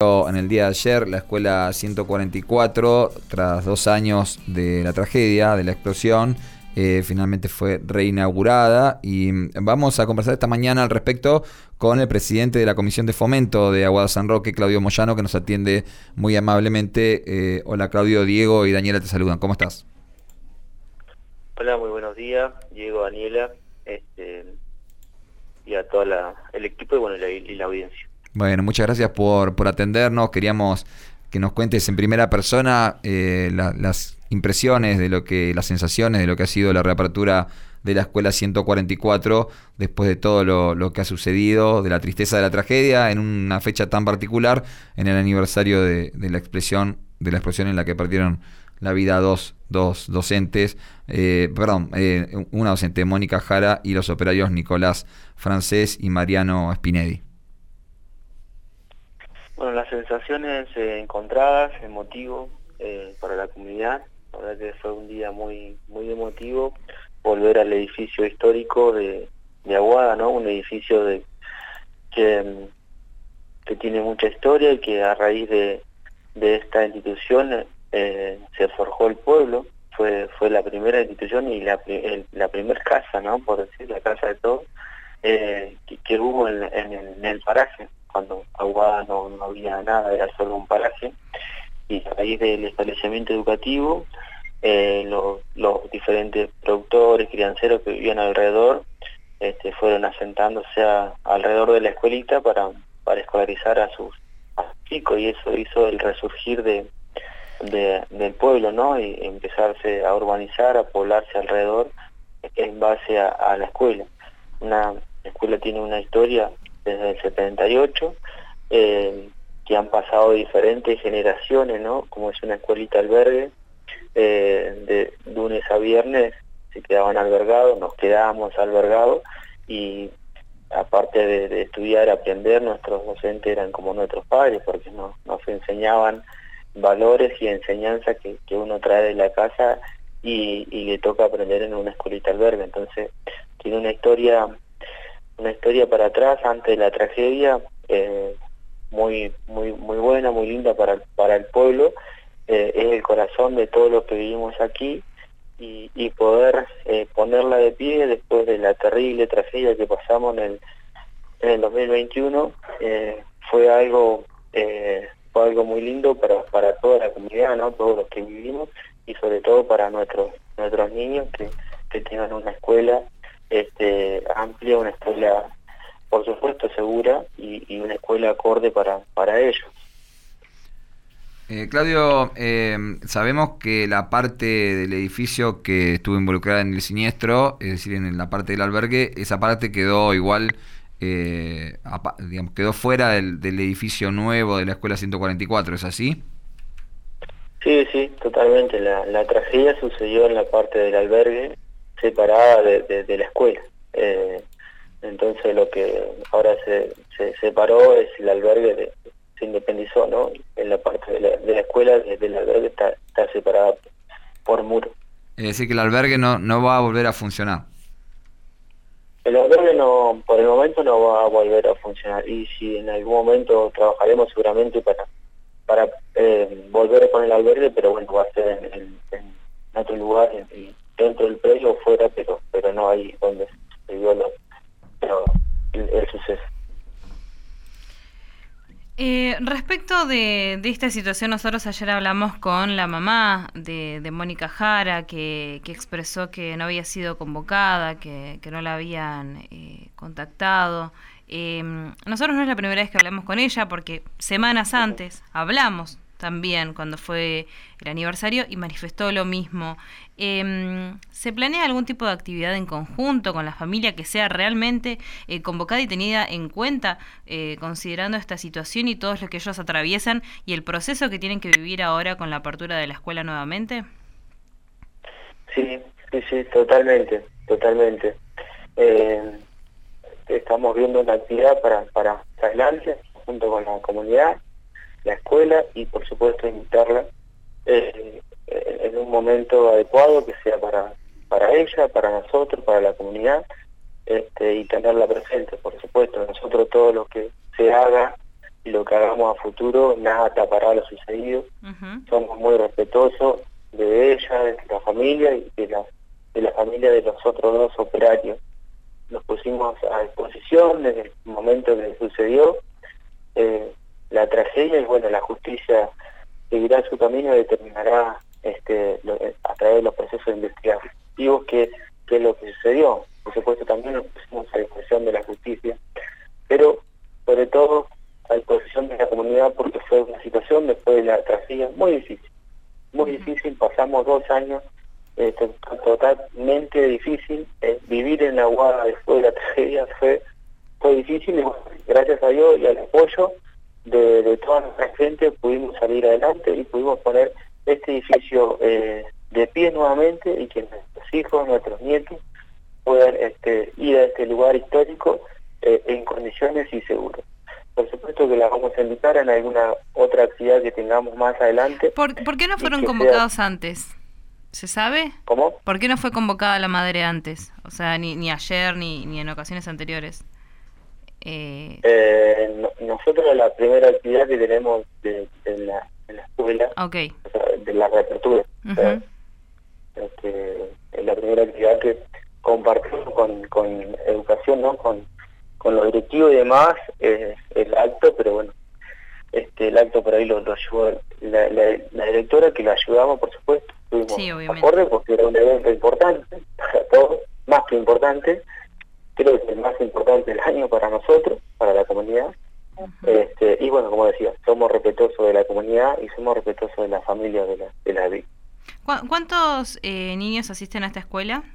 En el día de ayer, la escuela 144, tras 2 años de la tragedia, de la explosión, finalmente fue reinaugurada y vamos a conversar esta mañana al respecto con el presidente de la Comisión de Fomento de Aguada San Roque, Claudio Moyano, que nos atiende muy amablemente. Hola Claudio, Diego y Daniela te saludan. ¿Cómo estás? Hola, muy buenos días, Diego, Daniela, y a todo el equipo y la audiencia. Bueno, muchas gracias por atendernos. Queríamos que nos cuentes en primera persona las impresiones de las sensaciones de lo que ha sido la reapertura de la escuela 144 después de todo lo que ha sucedido, de la tristeza de la tragedia, en una fecha tan particular, en el aniversario de la explosión en la que perdieron la vida dos docentes, una docente, Mónica Jara, y los operarios Nicolás Francés y Mariano Spinelli. Bueno, las sensaciones encontradas, emotivo para la comunidad. La verdad que fue un día muy emotivo volver al edificio histórico de Aguada, ¿no? Un edificio que tiene mucha historia y que a raíz de esta institución se forjó el pueblo. Fue la primera institución y la primera casa, ¿no? Por decir, la casa de todos, que hubo en el paraje. Cuando Aguada no había nada, era solo un paraje, y a raíz del establecimiento educativo, los diferentes productores, crianceros que vivían alrededor, fueron asentándose alrededor de la escuelita para escolarizar a sus chicos, y eso hizo el resurgir del pueblo, ¿no? Y empezarse a urbanizar, a poblarse alrededor en base a la escuela. La escuela tiene una historia desde el 78, que han pasado diferentes generaciones, ¿no? Como es una escuelita albergue, de lunes a viernes se quedaban albergados, nos quedábamos albergados, y aparte de estudiar, aprender, nuestros docentes eran como nuestros padres, porque nos enseñaban valores y enseñanzas que uno trae de la casa y le toca aprender en una escuelita albergue. Entonces tiene una historia para atrás, antes de la tragedia, muy buena, muy linda para el pueblo. Es el corazón de todo lo que vivimos aquí, y poder ponerla de pie después de la terrible tragedia que pasamos en el 2021, fue algo muy lindo para toda la comunidad, ¿no? Todos los que vivimos, y sobre todo para nuestros niños que tengan una escuela amplia, una escuela por supuesto segura, y una escuela acorde para ellos. Claudio, sabemos que la parte del edificio que estuvo involucrada en el siniestro, es decir, en la parte del albergue, esa parte quedó igual, quedó fuera del edificio nuevo de la escuela 144, ¿es así? Sí, totalmente. La tragedia sucedió en la parte del albergue, separada de la escuela. Entonces lo que ahora se separó es el albergue, se independizó, ¿no? En la parte de la escuela, desde el albergue está separada por muro. Es decir, que el albergue no va a volver a funcionar. El albergue por el momento no va a volver a funcionar, y si en algún momento trabajaremos seguramente para volver con el albergue, pero bueno, va a ser en otro lugar, dentro del predio o fuera, pero no ahí donde se dio el suceso. Respecto de esta situación, nosotros ayer hablamos con la mamá de Mónica Jara, que expresó que no había sido convocada, que no la habían contactado. Nosotros no es la primera vez que hablamos con ella, porque semanas antes hablamos también cuando fue el aniversario y manifestó lo mismo. ¿Se planea algún tipo de actividad en conjunto con la familia que sea realmente convocada y tenida en cuenta, considerando esta situación y todos los que ellos atraviesan y el proceso que tienen que vivir ahora con la apertura de la escuela nuevamente? Sí, totalmente. Estamos viendo una actividad para adelante, junto con la comunidad, la escuela, y por supuesto invitarla en un momento adecuado, que sea para ella, para nosotros, para la comunidad, y tenerla presente, por supuesto. Nosotros todo lo que se haga y lo que hagamos a futuro, nada tapará lo sucedido. Somos muy respetuosos de ella, de la familia y de la familia de los otros 2 operarios. Nos pusimos a disposición desde el momento que sucedió la tragedia, y bueno, la justicia seguirá su camino y determinará a través de los procesos investigativos qué es lo que sucedió. Por supuesto también nos pusimos a disposición de la justicia, pero sobre todo a disposición de la comunidad, porque fue una situación después de la tragedia muy difícil. Pasamos 2 años totalmente difícil. Vivir en Aguada después de la tragedia fue difícil, y bueno, gracias a Dios y al apoyo de toda nuestra gente pudimos salir adelante y pudimos poner este edificio de pie nuevamente, y que nuestros hijos, nuestros nietos puedan ir a este lugar histórico en condiciones y seguros. Por supuesto que la vamos a invitar en alguna otra actividad que tengamos más adelante. ¿Por qué no fueron convocados antes? ¿Se sabe? ¿Cómo? ¿Por qué no fue convocada la madre antes? O sea, ni ayer ni en ocasiones anteriores. Nosotros la primera actividad que tenemos en la escuela, okay, o sea, de la reapertura, o sea, es la primera actividad que compartimos con educación, ¿no? Con los directivos y demás, el acto, pero bueno, el acto por ahí lo llevó la directora, que la ayudamos, por supuesto. Estuvimos acorde porque era un evento importante para todos, más que importante, creo que es el más importante del año para nosotros, para la comunidad. Y bueno, como decía, somos respetuosos de la comunidad y somos respetuosos de la familia de la víctima. ¿Cuántos niños asisten a esta escuela?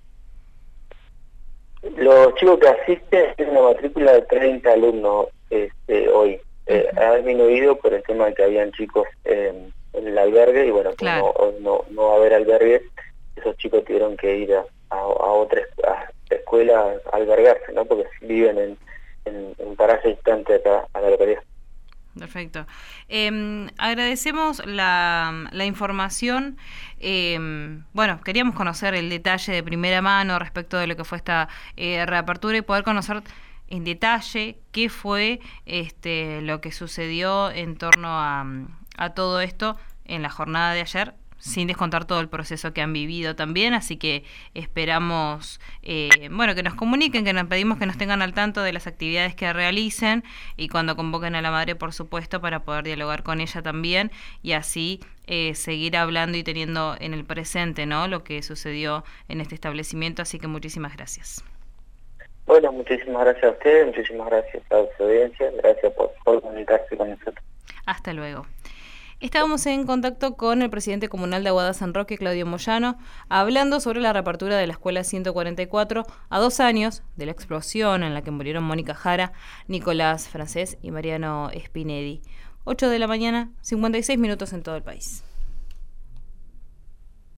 Los chicos que asisten tienen una matrícula de 30 alumnos hoy. Ha disminuido por el tema de que habían chicos en el albergue, y bueno, claro, no va a haber albergue, esos chicos tuvieron que ir a otra escuela a albergarse, ¿no? Porque viven en un paraje distante acá a la localidad. Perfecto. Agradecemos la información. Bueno, queríamos conocer el detalle de primera mano respecto de lo que fue esta reapertura, y poder conocer en detalle qué fue lo que sucedió en torno a todo esto en la jornada de ayer, sin descontar todo el proceso que han vivido también. Así que esperamos que nos comuniquen, que nos pedimos que nos tengan al tanto de las actividades que realicen, y cuando convoquen a la madre, por supuesto, para poder dialogar con ella también, y así seguir hablando y teniendo en el presente, ¿no?, lo que sucedió en este establecimiento. Así que muchísimas gracias. Bueno, muchísimas gracias a ustedes, muchísimas gracias a su audiencia, gracias por comunicarse con nosotros. Hasta luego. Estábamos en contacto con el presidente comunal de Aguada San Roque, Claudio Moyano, hablando sobre la reapertura de la escuela 144 a 2 años de la explosión en la que murieron Mónica Jara, Nicolás Francés y Mariano Spinelli. 8 de la mañana, 56 minutos en todo el país.